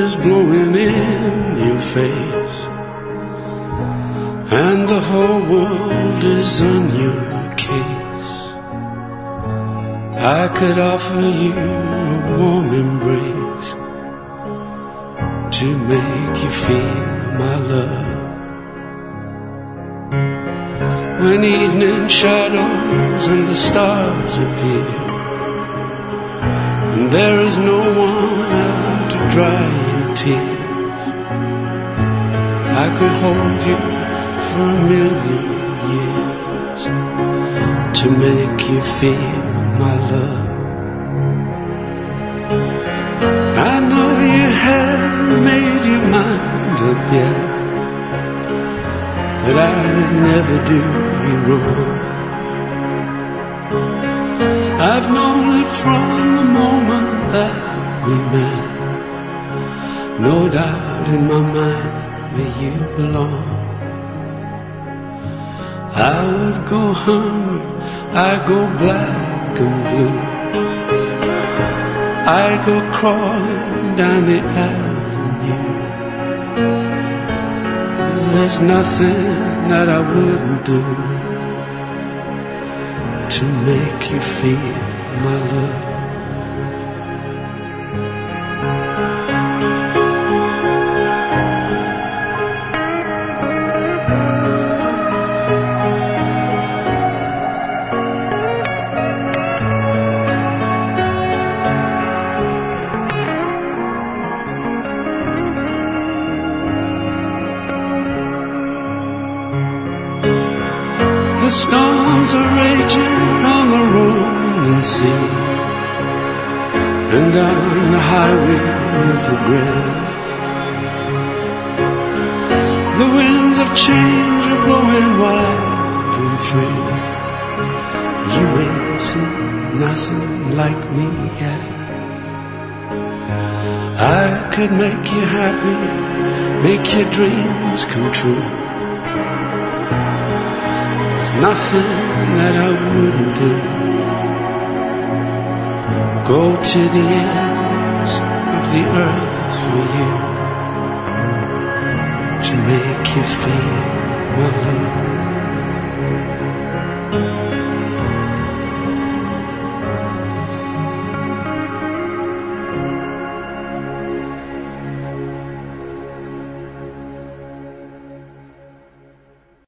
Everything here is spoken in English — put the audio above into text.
is blowing in your face, and the whole world is on your case. I could offer you a warm embrace to make you feel my love. When evening shadows and the stars appear, and there is no one out to dry your tears, I could hold you for 1,000,000 years to make you feel my love. I know you haven't made your mind up yet, but I would never do you wrong. I've known it from the moment that we met. No doubt in my mind where you belong. I would go hungry, I'd go black and blue, I'd go crawling down the avenue. There's nothing that I wouldn't do to make you feel my love. The storms are raging on the rolling sea, and on the highway of regret. The winds of change are blowing wild and free. You ain't seen nothing like me yet. I could make you happy, make your dreams come true. Nothing that I wouldn't do. Go to the ends of the earth for you to make you feel my love.